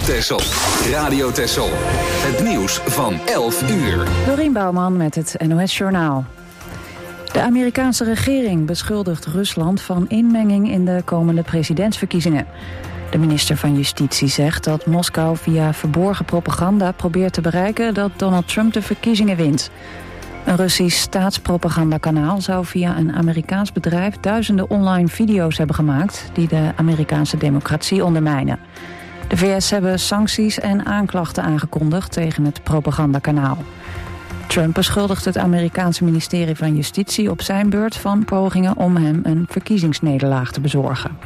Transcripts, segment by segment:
Texel. Radio Texel. Het nieuws van 11 uur. Dorien Bouwman met het NOS Journaal. De Amerikaanse regering beschuldigt Rusland van inmenging in de komende presidentsverkiezingen. De minister van Justitie zegt dat Moskou via verborgen propaganda probeert te bereiken dat Donald Trump de verkiezingen wint. Een Russisch staatspropagandakanaal zou via een Amerikaans bedrijf duizenden online video's hebben gemaakt die de Amerikaanse democratie ondermijnen. De VS hebben sancties en aanklachten aangekondigd tegen het propagandakanaal. Trump beschuldigt het Amerikaanse ministerie van Justitie op zijn beurt van pogingen om hem een verkiezingsnederlaag te bezorgen.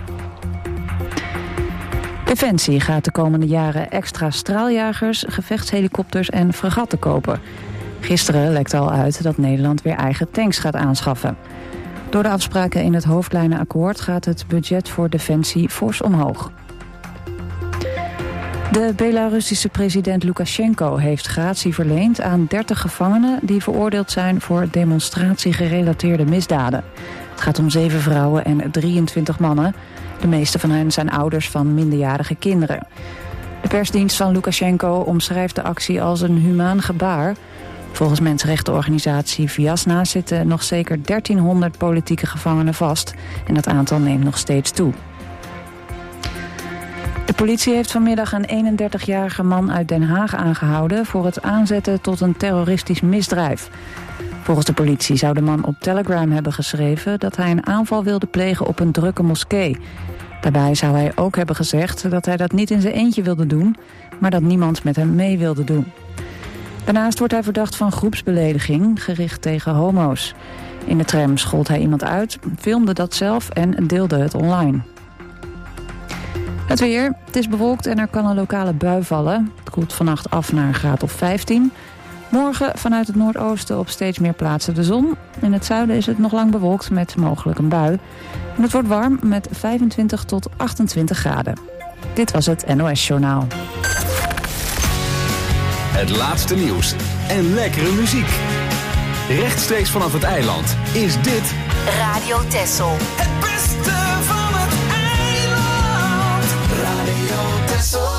Defensie gaat de komende jaren extra straaljagers, gevechtshelikopters en fregatten kopen. Gisteren lekte al uit dat Nederland weer eigen tanks gaat aanschaffen. Door de afspraken in het hoofdlijnenakkoord gaat het budget voor Defensie fors omhoog. De Belarussische president Lukasjenko heeft gratie verleend aan 30 gevangenen die veroordeeld zijn voor demonstratiegerelateerde misdaden. Het gaat om 7 vrouwen en 23 mannen. De meeste van hen zijn ouders van minderjarige kinderen. De persdienst van Lukasjenko omschrijft de actie als een humaan gebaar. Volgens mensenrechtenorganisatie Viasna zitten nog zeker 1300 politieke gevangenen vast. En dat aantal neemt nog steeds toe. De politie heeft vanmiddag een 31-jarige man uit Den Haag aangehouden voor het aanzetten tot een terroristisch misdrijf. Volgens de politie zou de man op Telegram hebben geschreven dat hij een aanval wilde plegen op een drukke moskee. Daarbij zou hij ook hebben gezegd dat hij dat niet in zijn eentje wilde doen, maar dat niemand met hem mee wilde doen. Daarnaast wordt hij verdacht van groepsbelediging, gericht tegen homo's. In de tram schold hij iemand uit, filmde dat zelf en deelde het online. Het weer. Het is bewolkt en er kan een lokale bui vallen. Het koelt vannacht af naar een graad of 15. Morgen vanuit het noordoosten op steeds meer plaatsen de zon. In het zuiden is het nog lang bewolkt met mogelijk een bui. En het wordt warm met 25 tot 28 graden. Dit was het NOS Journaal. Het laatste nieuws en lekkere muziek. Rechtstreeks vanaf het eiland is dit Radio Texel. Het beste van het eiland. Radio Texel.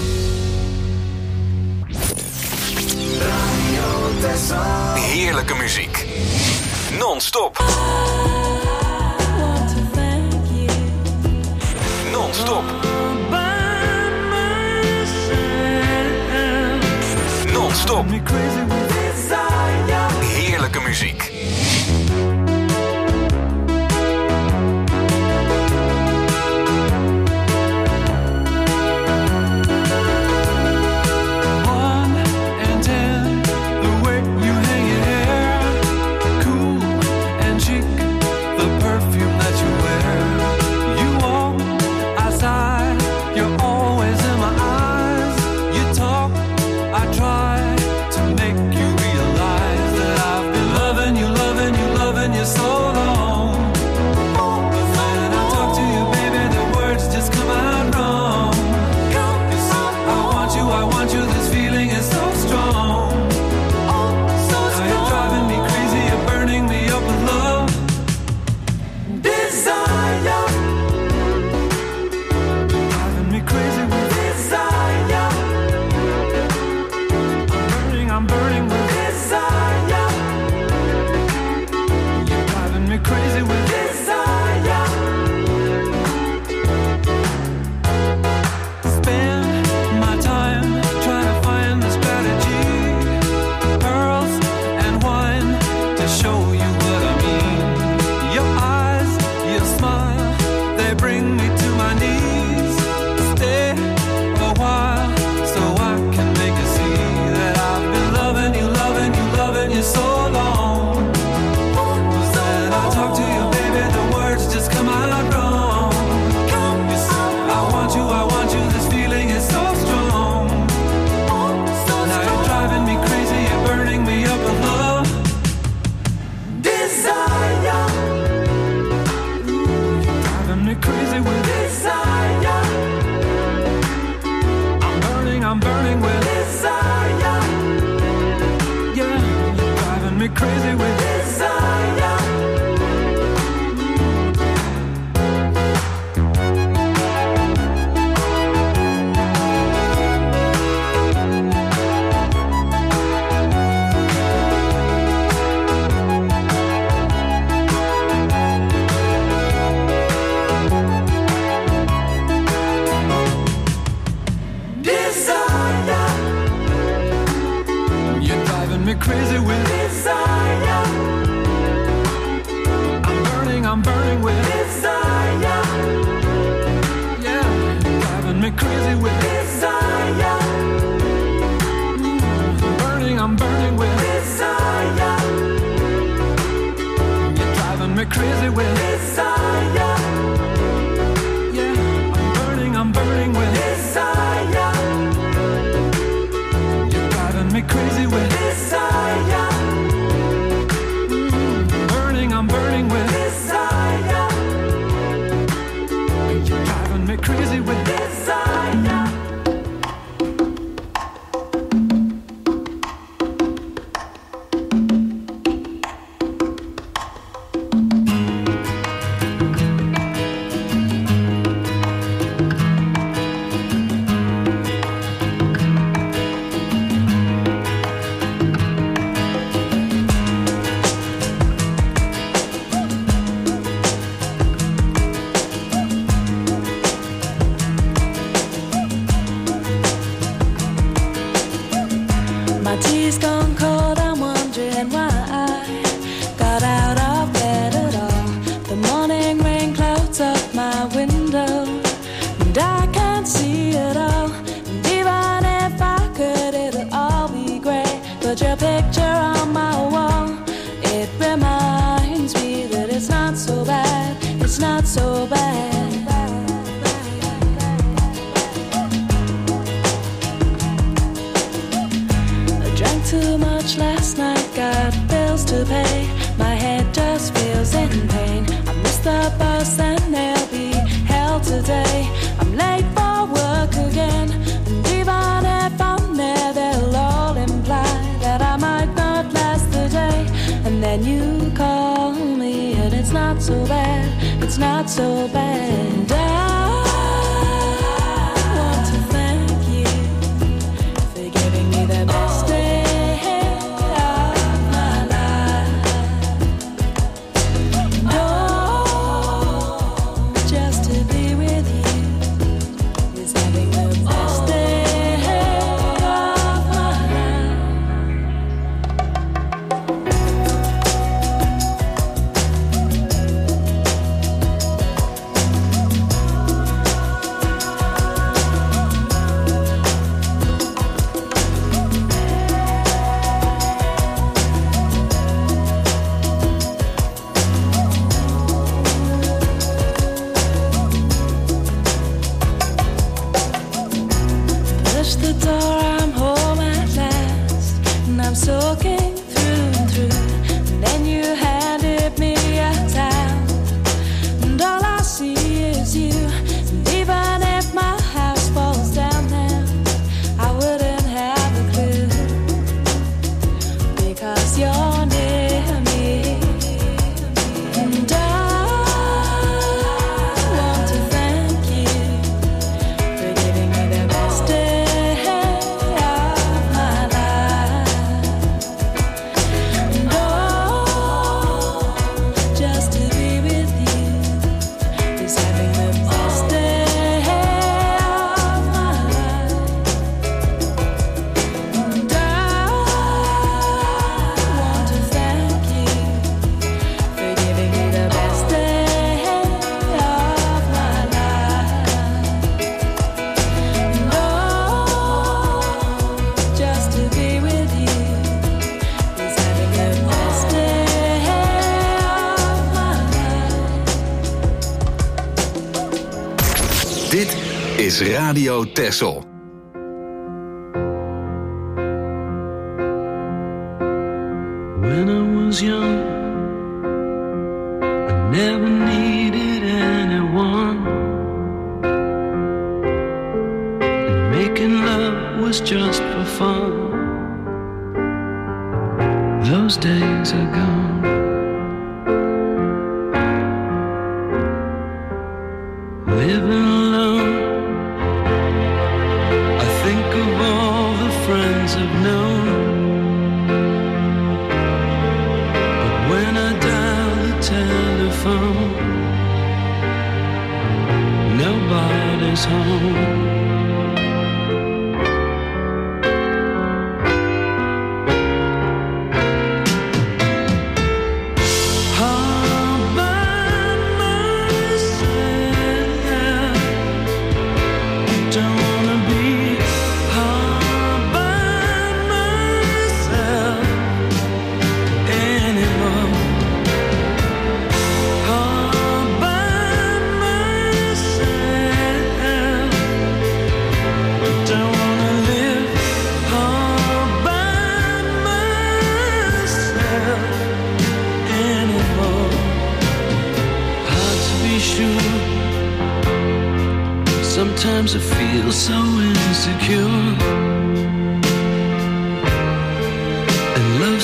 Radio Texel. heerlijke muziek. Non-stop. Non-stop. Non-stop. Heerlijke muziek. crazy with desire. I'm burning with desire. Yeah, driving me crazy with desire. I'm burning with desire. You're driving me crazy with desire. Yeah, I'm burning with desire. You're driving me crazy with desire. I'm burning with desire. You're driving me crazy with desire. is Radio Texel. When I was young, I never needed anyone, and making love was just for fun. Those days are gone. Living alone, I think of all the friends I've known. But when I dial the telephone, nobody's home.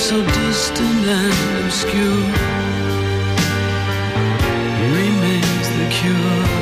so distant and obscure, remains the cure.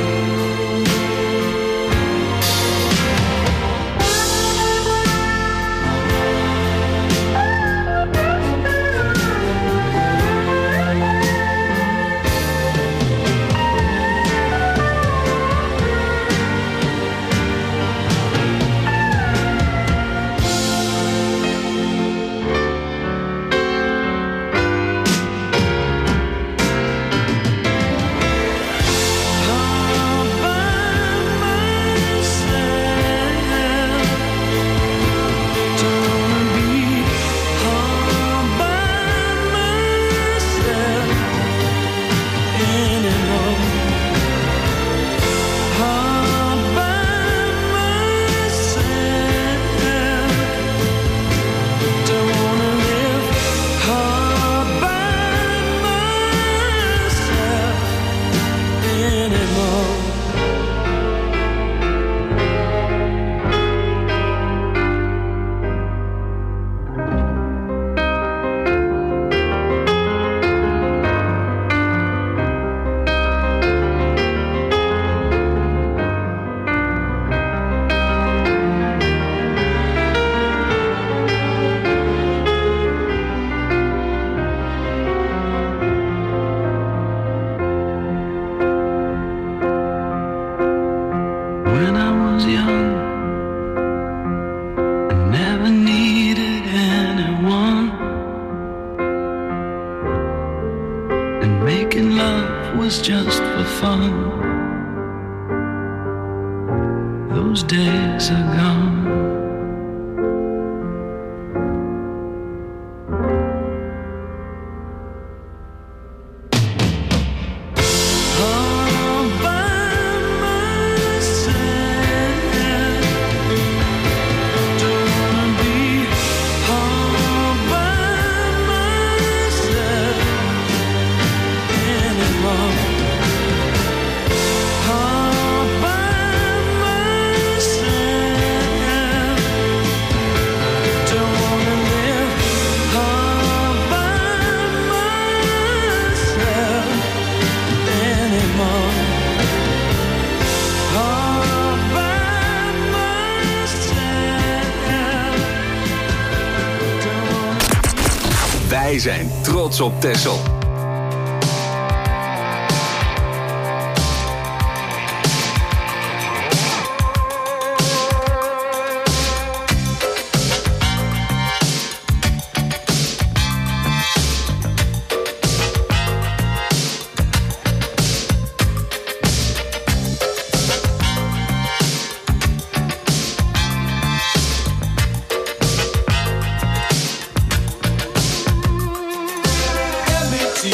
Wij zijn trots op Texel. Every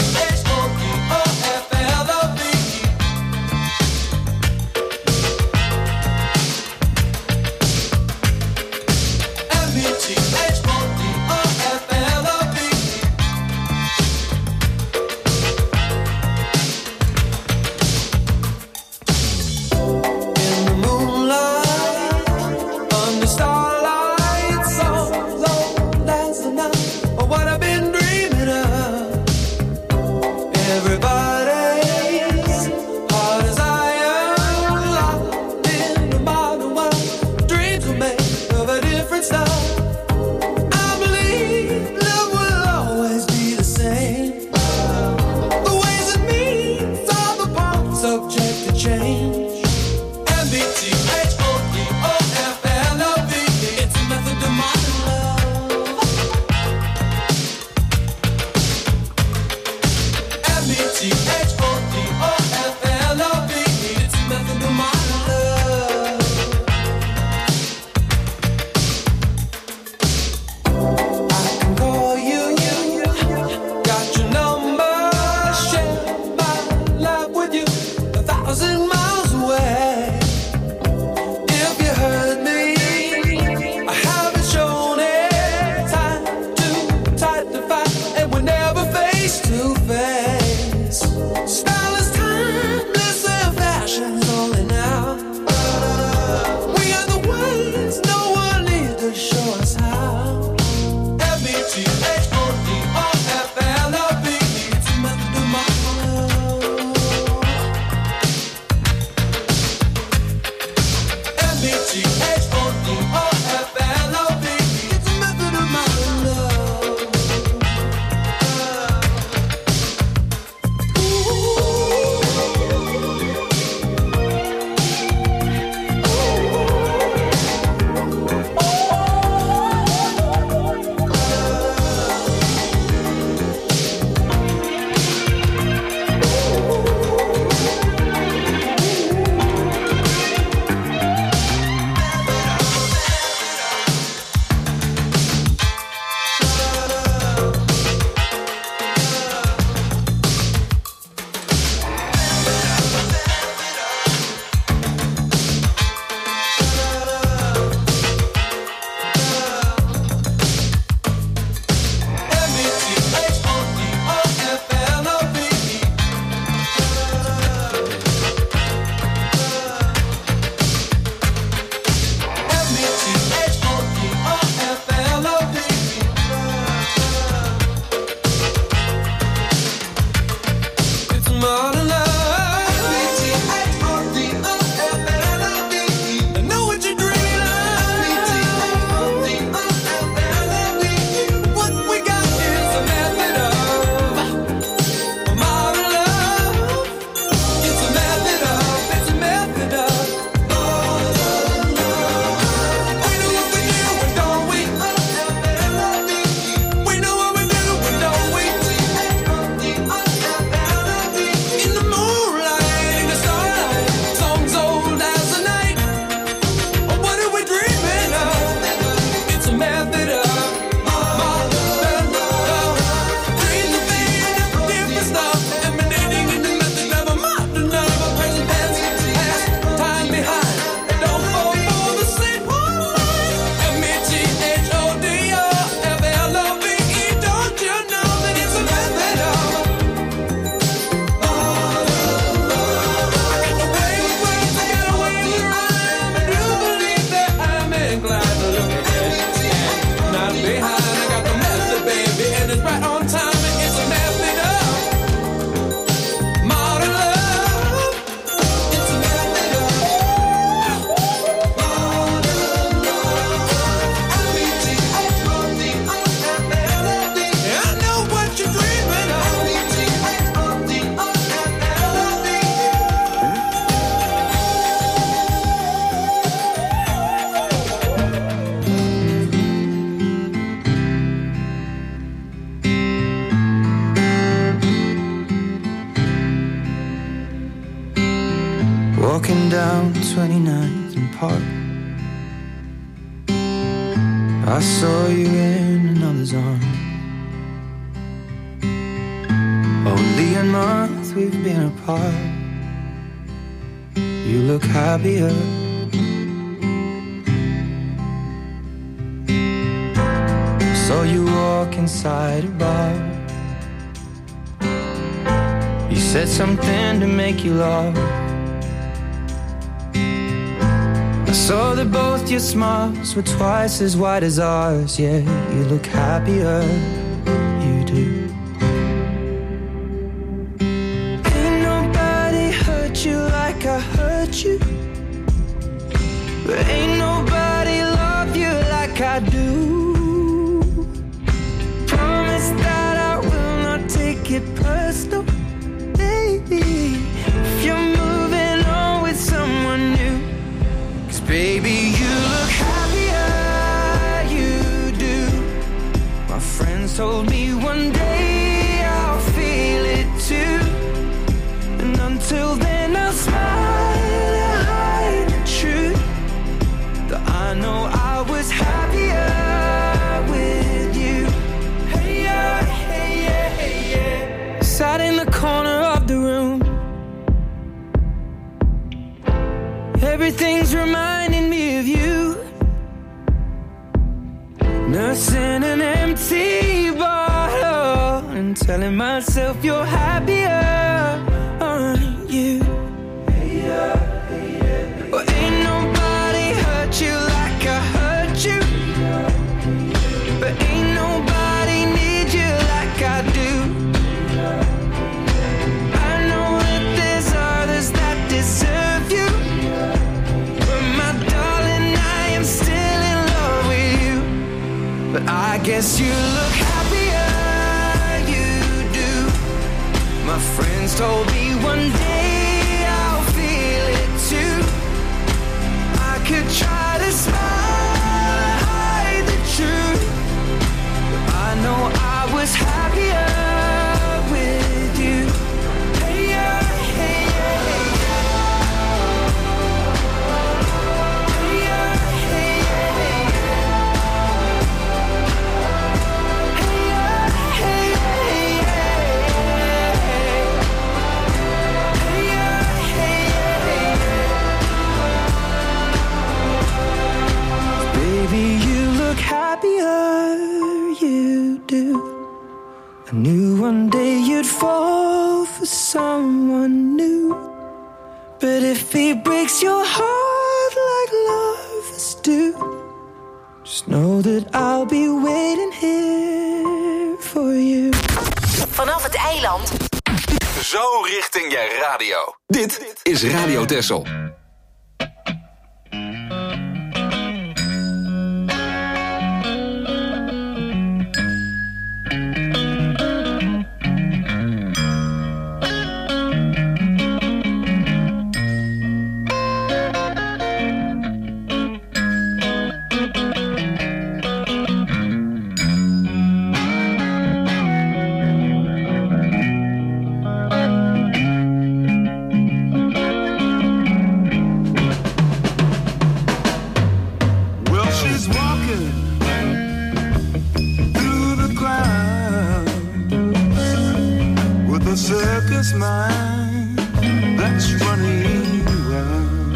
down 29th and Park. I saw you in another's arms. Only a month we've been apart. You look happier. Saw you walk inside a bar. You said something to make you laugh. I saw that both your smiles were twice as wide as ours. Yeah, you look happier, you do. Ain't nobody hurt you like I hurt you, but ain't nobody love you like I do. Promise that I will not take it personal, baby, if you're moving on with someone new. Baby, you look happier, you do. My friends told me one day I'll feel it too. And until then I'll smile and hide the truth, that I know I was happier with you. Hey yeah, hey yeah, hey yeah. Sat in the corner of the room. Everything's reminding me of you. Nursing an empty bottle and telling myself you're happier, aren't you? Hey, yeah, hey, yeah. Well, ain't nobody hurt you like I hurt you, but ain't nobody need you like I do. I know that there's others that deserve you, but I guess you look happier, you do. My friends told me one day I'll feel it too. I could try to smile, hide the truth, but I know I was happier with you. Hey yeah, hey yeah, hey yeah. Hey yeah, hey yeah, hey yeah. Happier, you do. I knew one day you'd fall for someone new, but if he breaks your heart like lovers do, just know that I'll be waiting here for you. Vanaf het eiland. Zo richting je radio. Dit is Radio Texel. Mind that's running wild.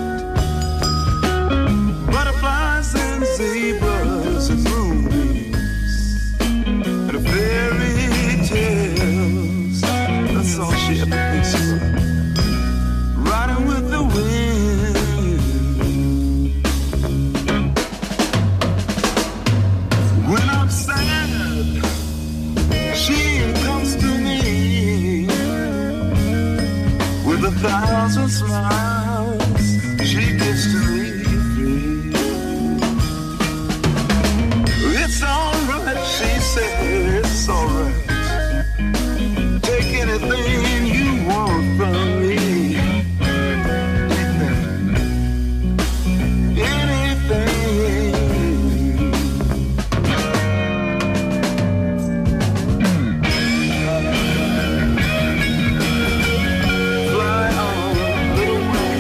Butterflies and zebras and moonbeams and a fairy tales. That's all she ever thinks about. Riding with the wind. When I'm sad, she comes to me with 1,000 smiles she gives to me free. It's alright, she said, it's alright. Take anything you want from me. Fly on, little wings.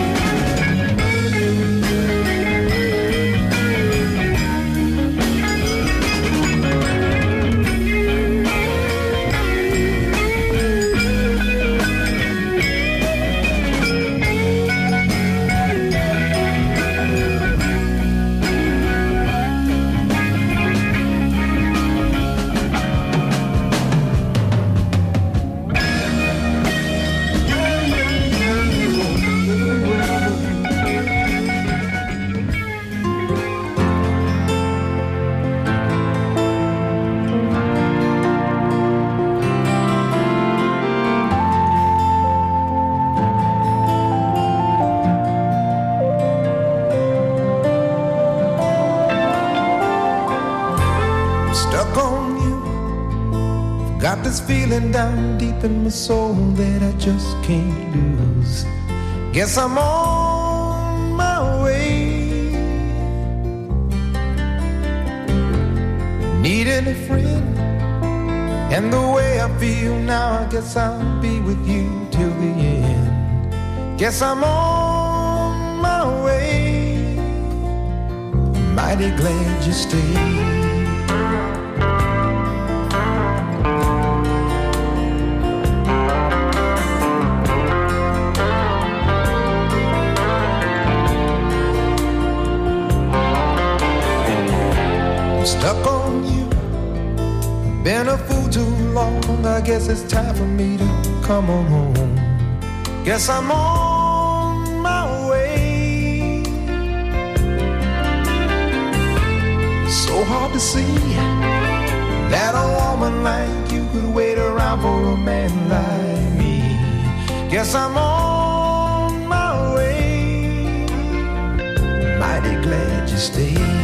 Stuck on you. Got this feeling down deep in my soul that I just can't lose. Guess I'm on my way. Needing a friend, and the way I feel now, I guess I'll be with you till the end. Guess I'm on my way. Mighty glad you stayed. Stuck on you, been a fool too long. I guess it's time for me to come on home. Guess I'm on my way. So hard to see that a woman like you could wait around for a man like me. Guess I'm on my way. Mighty glad you stayed.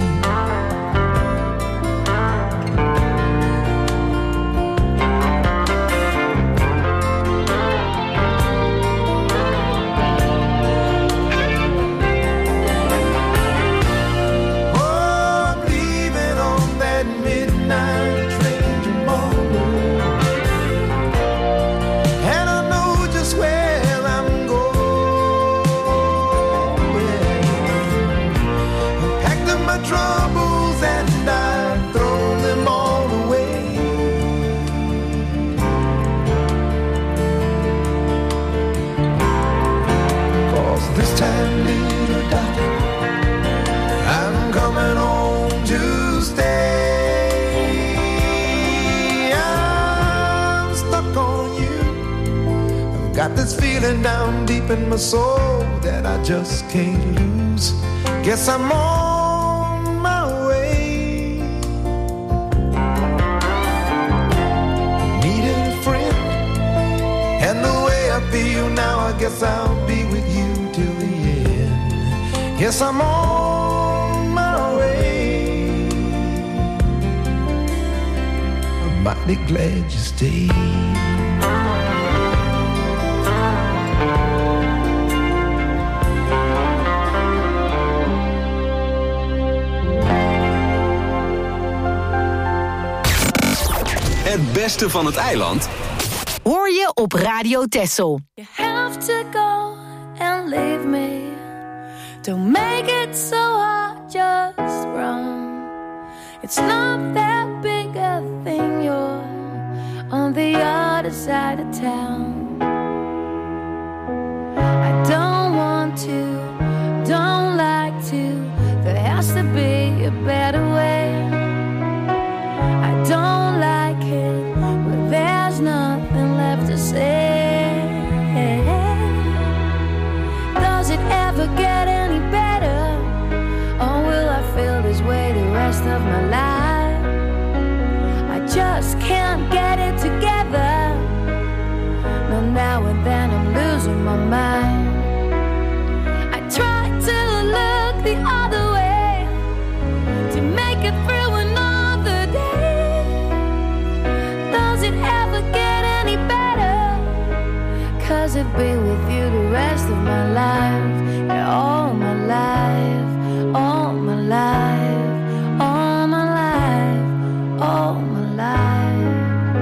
Got this feeling down deep in my soul that I just can't lose. Guess I'm on my way. Needed a friend, and the way I feel now, I guess I'll be with you till the end. Guess I'm on my way. I'm mighty glad you stayed. Het beste van het eiland hoor je op Radio Texel. You have to go and leave me. Don't make it so hard, just run. It's not that big a thing, you're on the other side of town. I don't want to, don't like to. There has to be a better way. I don't like it, but there's nothing left to say. Does it ever get any better? Or will I feel this way the rest of my life? I just can't get it together. No, now and then I'm losing my mind. I try to look the other way to make it through another day. Does it ever get any better? 'Cause I'd be with you the rest of my life. Yeah, all my life, all my life, all my life, all my life.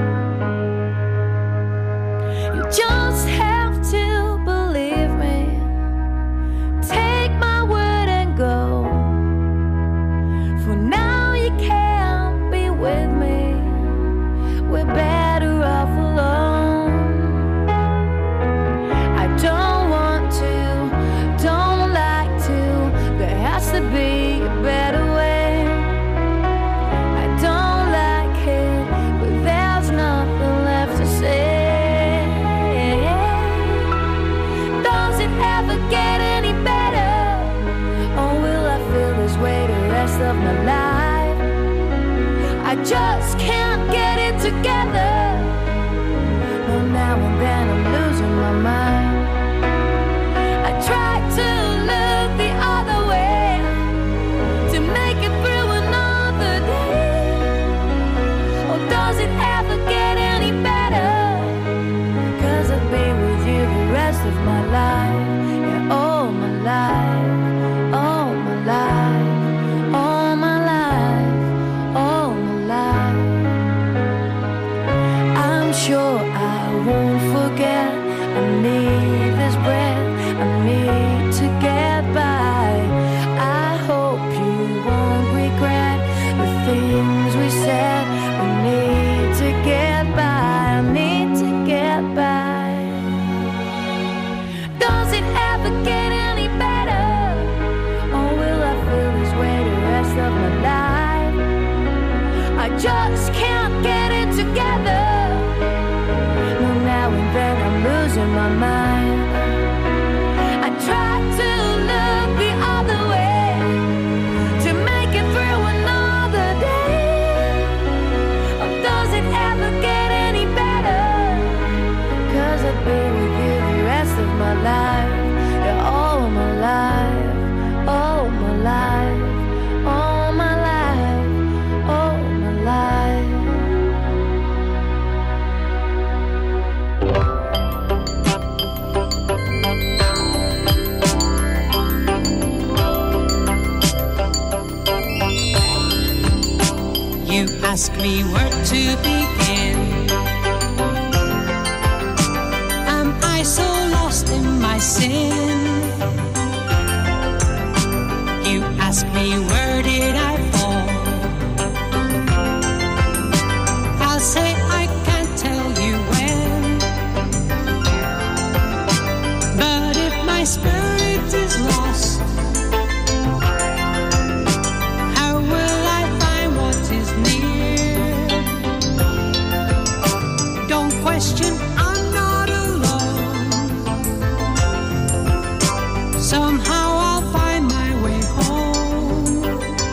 You just have to believe me. Take my word and go. For now you can't be with me. We're better off alone. I don't want to, don't like to. There has to be a better way. I don't like it, but there's nothing left to say. Does it ever get any better? Or will I feel this way the rest of my life? I just can't get it together. No, now and then I'm losing my mind. I try to look the other way to make it through another day. ask me where to begin. Am I so lost in my sin? You ask me where did I fall? I'll say I can't tell you when. But if my spirit is lost, how will I find what is near? Don't question, I'm not alone. Somehow I'll find my way home.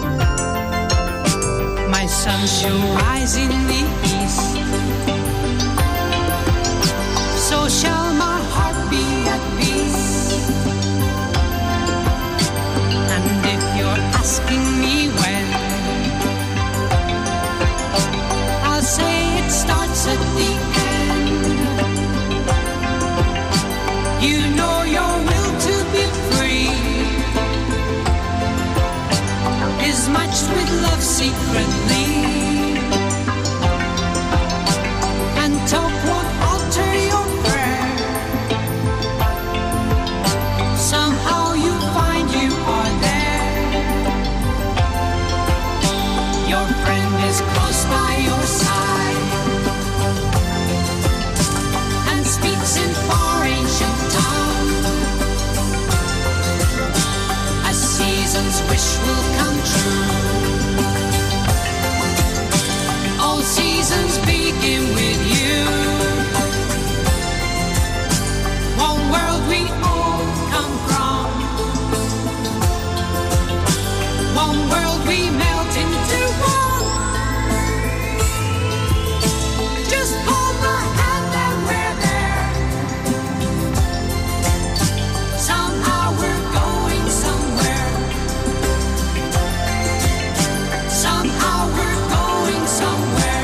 My sun shall rise in the east, so shall my heart be at peace. And if you're asking me when, I'll say it starts at the end. You know your will to be free is matched with love secretly, and talk won't alter your prayer. Somehow you find you are there. Your friend is close by your side and speaks in far ancient tongue. A season's wish will come true. All seasons begin with you. One world we all come from. One world we melt into one. Just hold my hand and we're there. Somehow we're going somewhere. Somehow we're going somewhere.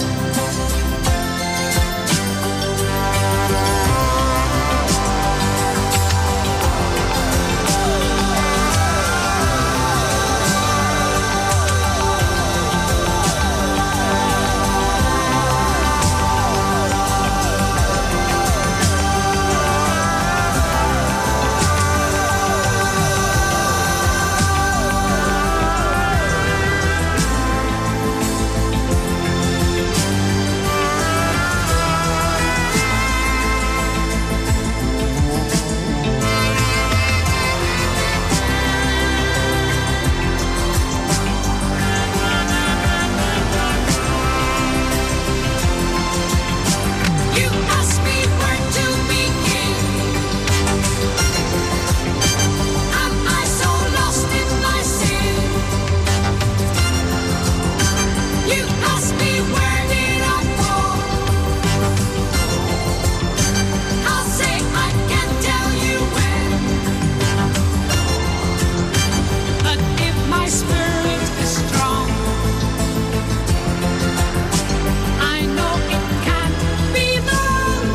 You ask me where to begin. Am I so lost in my sin? You ask me where did I fall? I'll say I can't tell you when. But if my spirit is strong, I know it can't be wrong.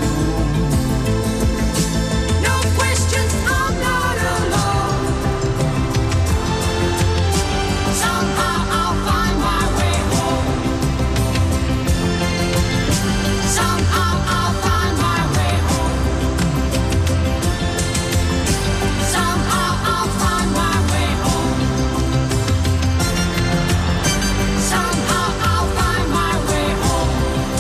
No questions, I'm not alone. Somehow I'll find my way home. Somehow I'll find my way home. Somehow I'll find my way home. Somehow I'll find my way home.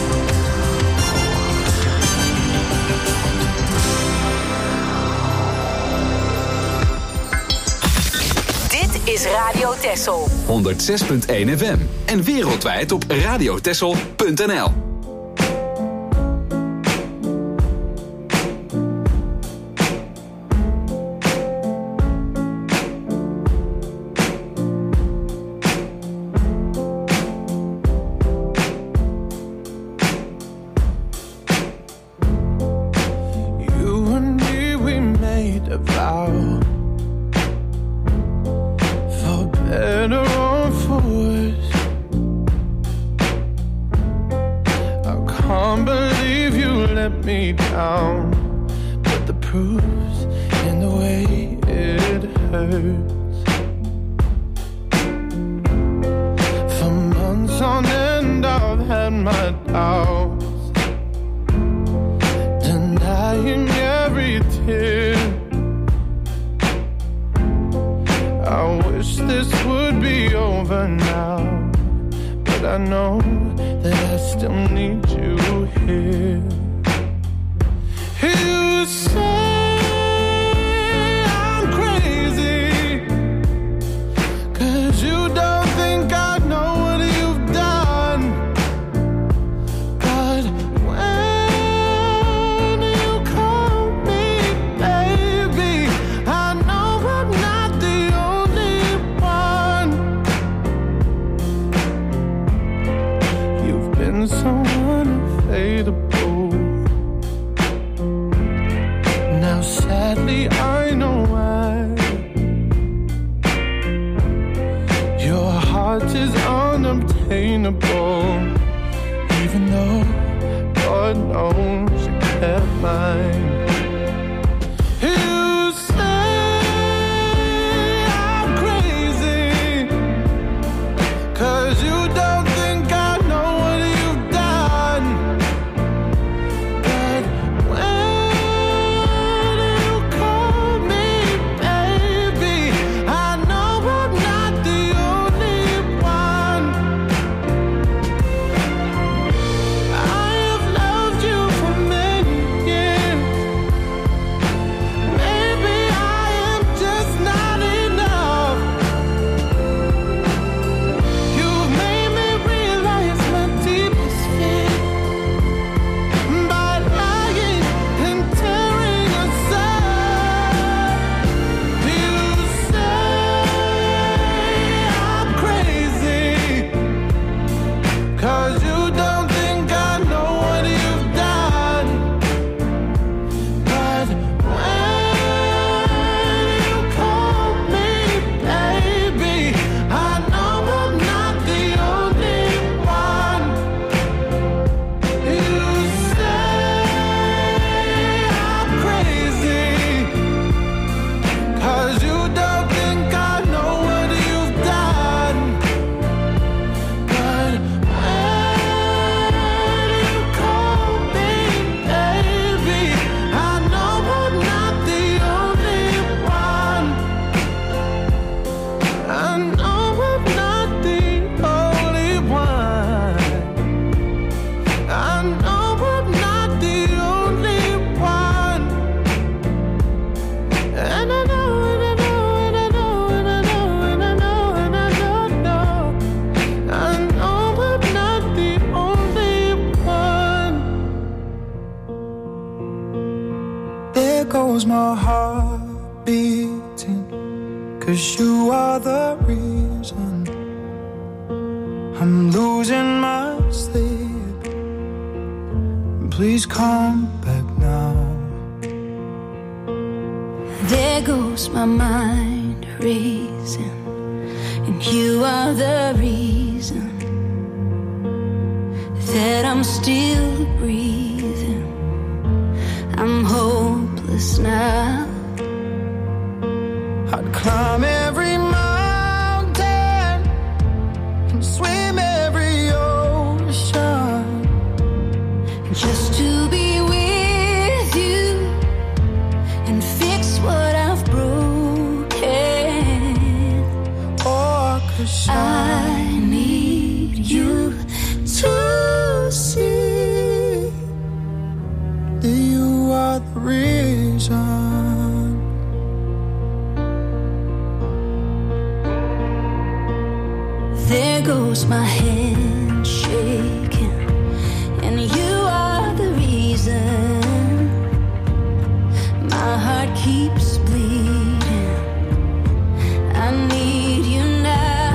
Dit is Radio Texel. 106.1 FM en wereldwijd op radiotexel.nl. You and me, we made a vow, for better or for worse. I can't believe you let me down, but the proof's in the way it hurts. For months on end had my doubts, denying every tear. I wish this would be over now, but I know that I still need you here. You say I'm crazy, 'cause you don't think I know what you've done. But when you call me baby, I know I'm not the only one. You've been so unfadable. Now sadly I know why. Your heart is unobtainable, even though God knows you kept mine. You say I'm crazy, 'cause you don't think I know what you've done. But when you call me baby, I know I'm not the only one. I have loved you for many years. Maybe I am just not enough. You've made me realize my deepest fear by lying and tearing us up. You say I'm crazy, 'cause you don't think I know what you've done. But when you call me baby, I know I'm not the only one. You say I'm crazy, 'cause you don't think I know what you've done. But when you call me baby, I know I'm not the only one. I know I'm not the only one. I know I'm not the only one. And I know, and I know, and I know, and I know, and I know, and I know. I know I'm not the only one. There goes my heart beating, 'cause you are the reason I'm losing my sleep. Please come back now. There goes my mind racing, and you are the reason that I'm still breathing. I'm hopeless now. I'd climb every mountain and swim every ocean Just to be with you and fix what I've broken. or cause I need you to see that you are the reason. There goes my hand shaking, and you are the reason my heart keeps bleeding. I need you now.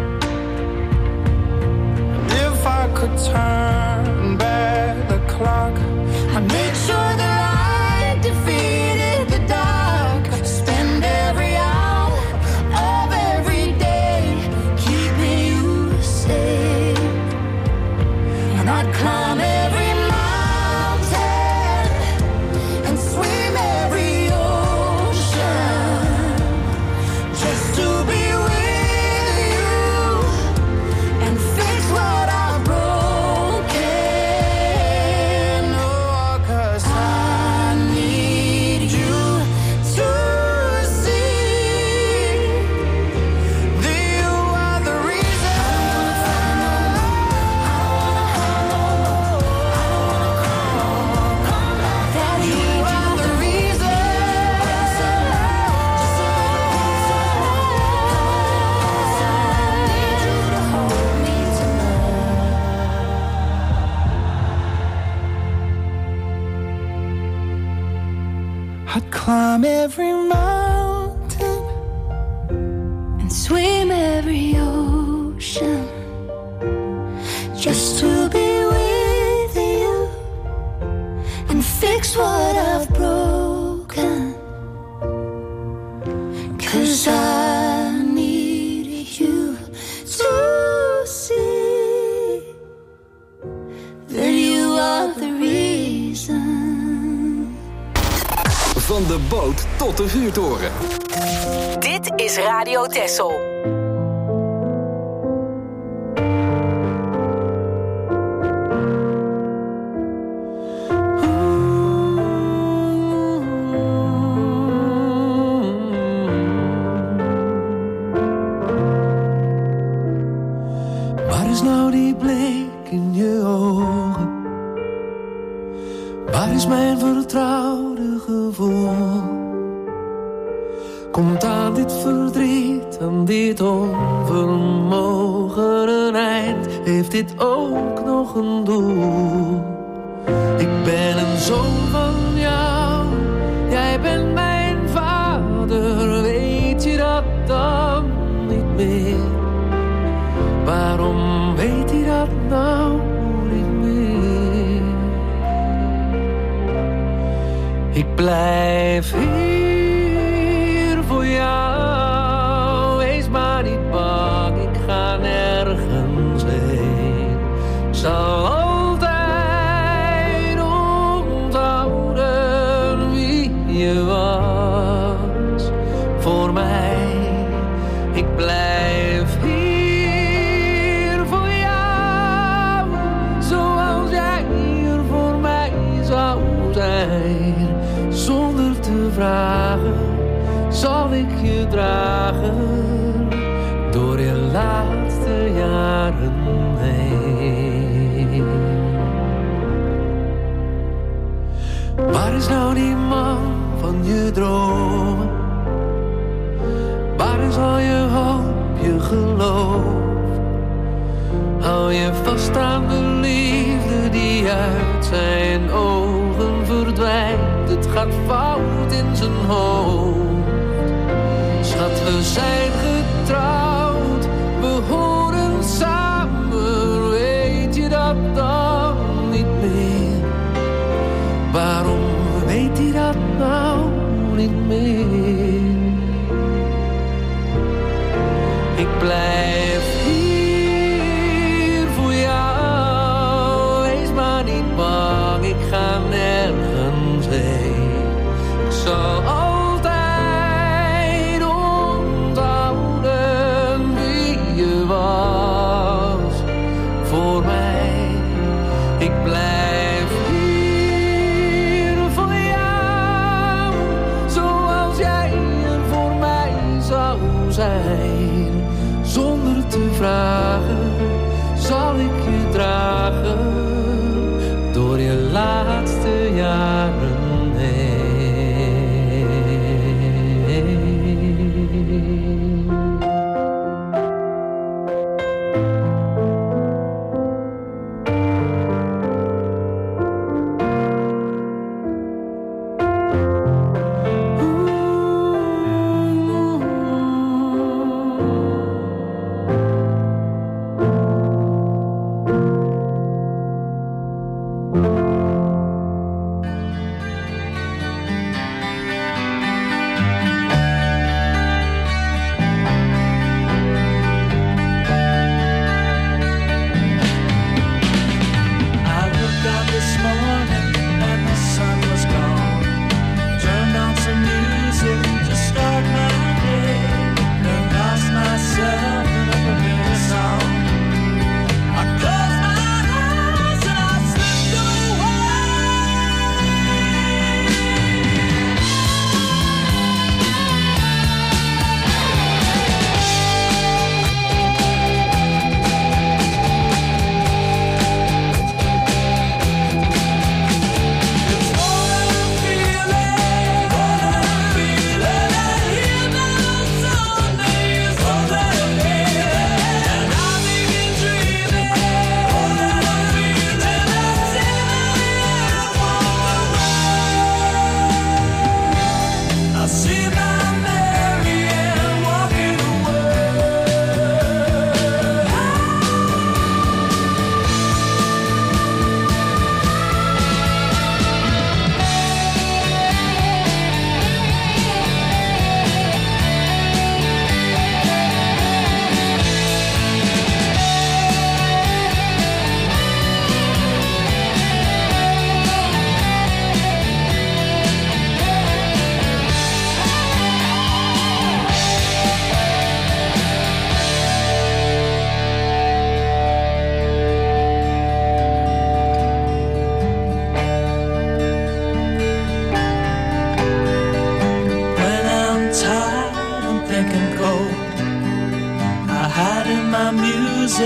If I could turn back the clock, I'd make sure that I defeated the dark. Spend every hour of every day keeping you safe, and I'd climb every mountain and swim every ocean I'd climb every mountain and swim every ocean just to be with you and fix what I've broken. 'Cause I need you to see that you are the reason. Van de boot tot de vuurtoren. Dit is Radio Texel. Waar is nou die blik in je ogen? Waar is mijn vertrouwde gevoel? Komt aan dit verdriet, aan dit onvermogen een eind? Heeft dit ook nog een doel? Ik ben een zoon van jou, jij bent mijn vader. Weet je dat dan niet meer? Waarom weet hij dat nou niet meer? Ik blijf hier voor jou. Wees maar niet bang, ik ga nergens heen. Ik zal altijd onthouden wie je was voor mij. Ik blijf hier voor jou, zoals jij hier voor mij zou zijn. Zonder te vragen zal ik je dragen door je laatste jaren heen. Waar is nou die man van je dromen? Waar is al je hoop, je geloof? Hou je vast aan de liefde die uit zijn ogen verdwijnt. Het gaat fout in zijn hoofd. Schat, we zijn getrouwd, we horen samen. Weet je dat dan niet meer? Waarom weet hij dat nou niet meer? Ik blijf hier voor jou. Wees maar niet bang, ik ga nergens heen. Ik zal altijd onthouden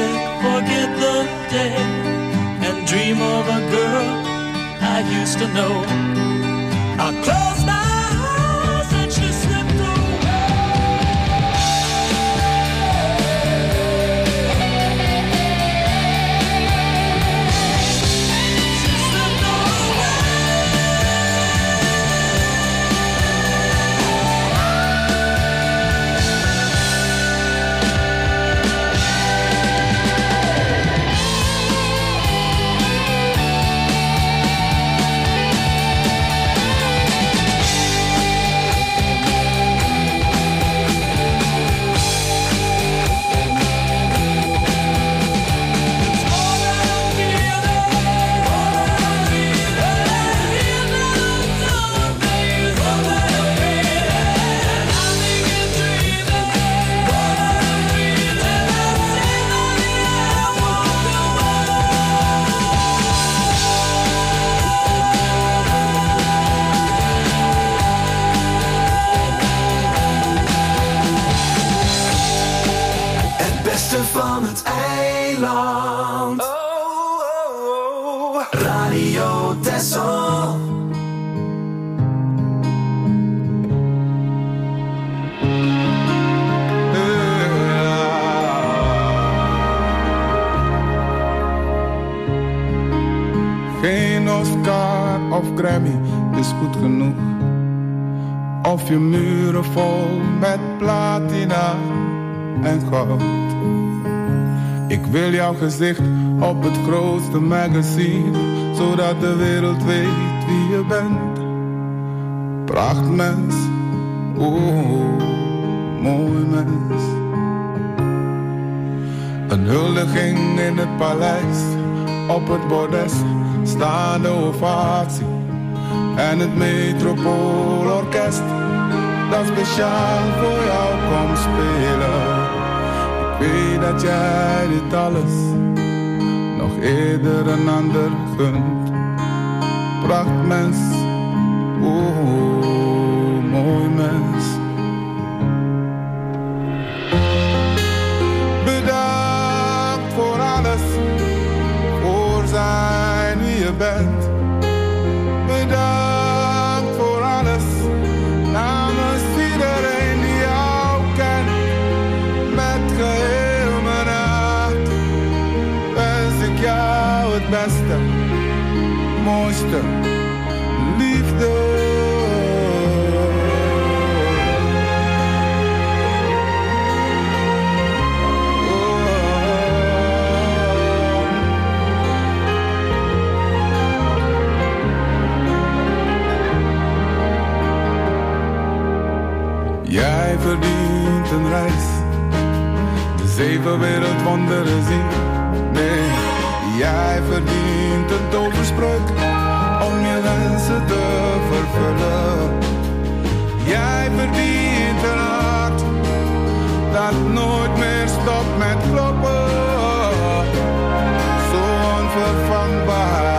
music, forget the day, and dream of a girl I used to know. I close my eyes and she slipped away. She slipped van het eiland. Radio Texel. Geen Oscar of Grammy is goed genoeg. Of je muren vol met platina en goud. Ik wil jouw gezicht op het grootste magazine, zodat de wereld weet wie je bent. Prachtmens, oh, mooi mens. Een huldiging in het paleis, op het bordes, staande ovatie. En het Metropoolorkest, dat speciaal voor jou komt spelen. Ik weet dat jij dit alles nog eerder een ander gunt. Prachtmens, oh, mooi mens. Bedankt voor alles, voor zijn wie je bent. Bedankt voor alles, namens iedereen die jou kent. Met geheel mijn hart wens ik jou het beste, mooiste, liefde. Jij verdient een reis, de 7 wereldwonderen zien. Nee, jij verdient een toverspreuk om je wensen te vervullen. Jij verdient een hart dat nooit meer stopt met kloppen. Zo onvervangbaar.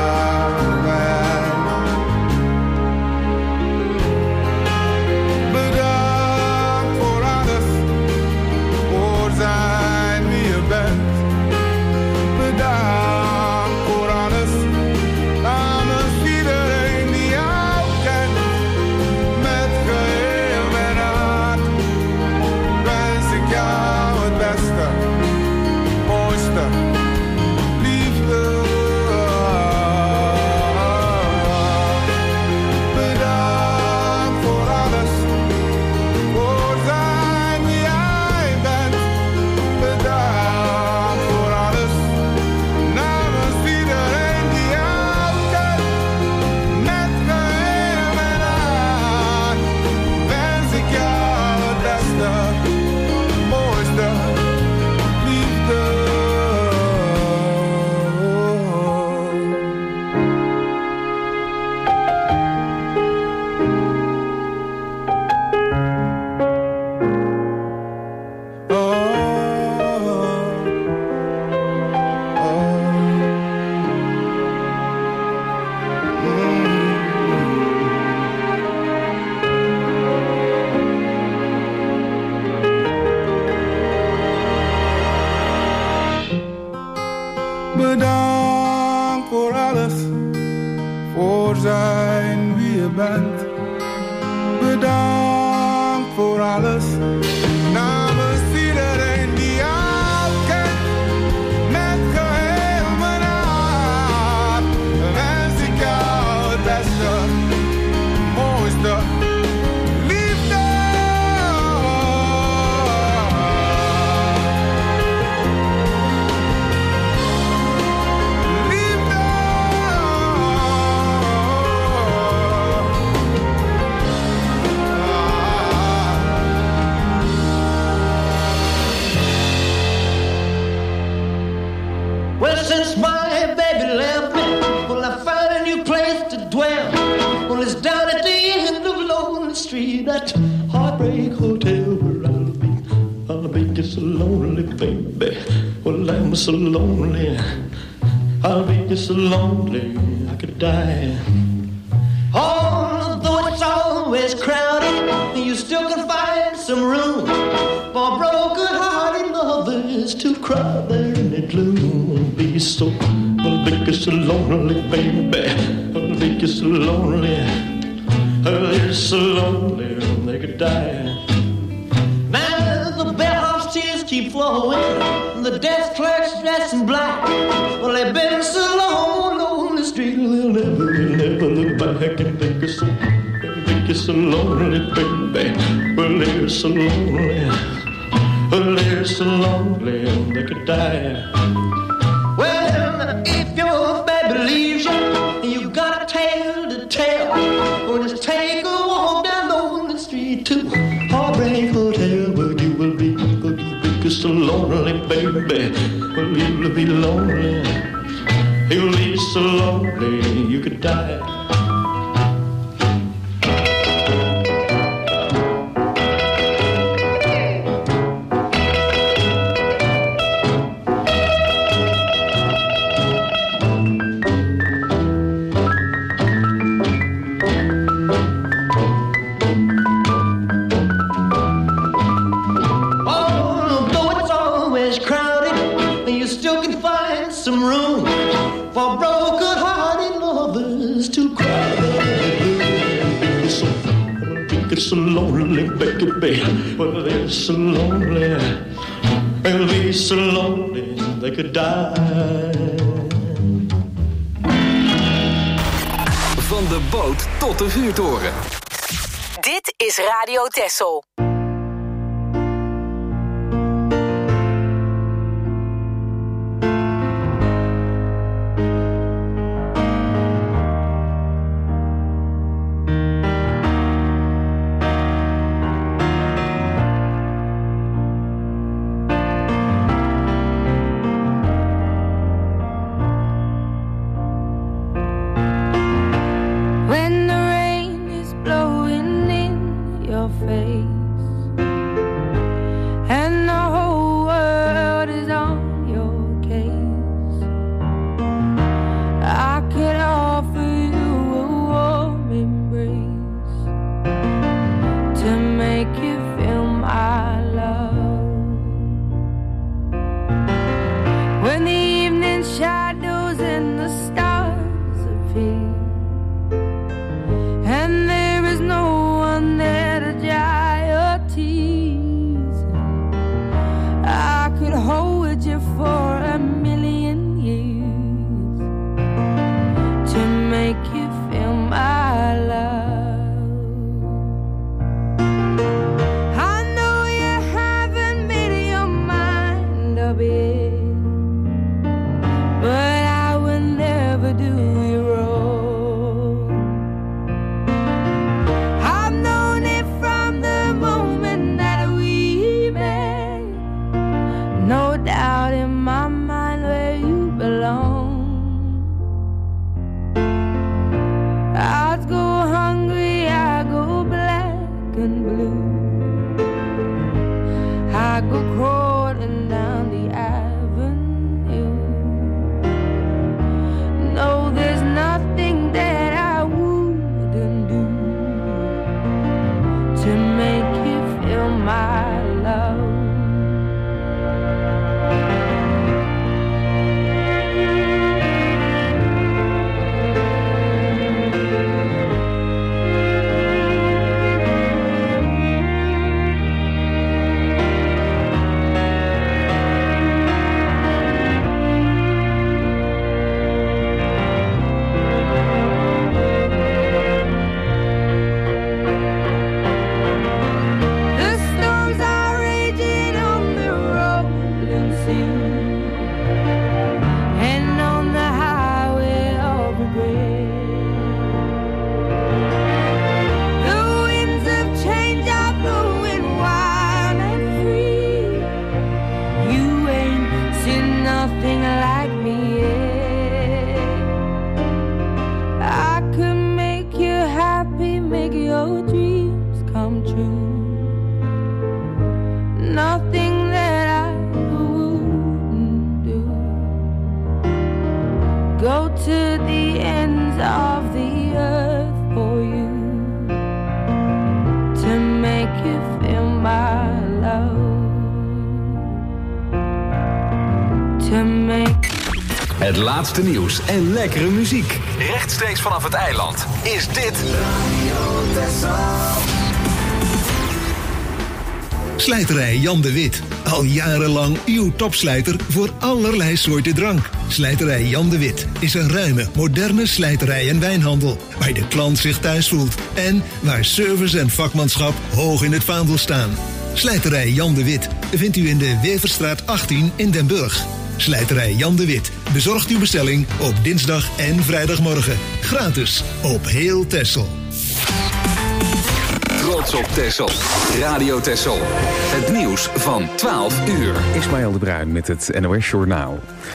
Bedankt voor alles, voor zijn wie je bent. Bedankt voor alles, namens iedereen die jou kent. Met geheel mijn hart wens ik jou het beste, mooiste. Since my baby left me, well, I found a new place to dwell. Well, it's down at the end of Lonely Street, that Heartbreak Hotel where I'll be just so lonely, baby. Well, I'm so lonely, I'll be just so lonely, I could die. Although it's always crowded, you still can find some room for broken-hearted lovers to cry there in the gloom. Be so, I'll be so lonely, baby. I'll be so lonely, I'll so lonely, they could die. Now the bellhop's tears keep flowing, the desk clerk's dressed in black. Well, they've been so long on the street, they'll never look back and think so lonely, baby. Well, they're so lonely, well, they're so lonely, they could die. Well, if your baby leaves you, you got a tale to tell. Well, just take a walk down on the street to Heartbreak Hotel, where you will be so lonely, baby. Well, you'll be lonely, you'll be so lonely, you could die. So lonely, baby. Well, they're so lonely, they'll be so lonely, they could die. Van de boot tot de vuurtoren. Dit is Radio Texel. When the rain is blowing in your face nothing like me. I could make you happy, make your dreams come true. Nothing that I wouldn't do. Go to the ends of the earth for you, to make you feel my love. To make... Het laatste nieuws en lekkere muziek. Rechtstreeks vanaf het eiland is dit Radio Texel. Slijterij Jan de Wit. Al jarenlang uw topslijter voor allerlei soorten drank. Slijterij Jan de Wit is een ruime, moderne slijterij en wijnhandel, waar de klant zich thuis voelt en waar service en vakmanschap hoog in het vaandel staan. Slijterij Jan de Wit vindt u in de Weverstraat 18 in Den Burg. Slijterij Jan de Wit bezorgt uw bestelling op dinsdag en vrijdagmorgen. Gratis op heel Texel. Trots op Texel. Radio Texel. Het nieuws van 12 uur. Ismaël de Bruin met het NOS Journaal.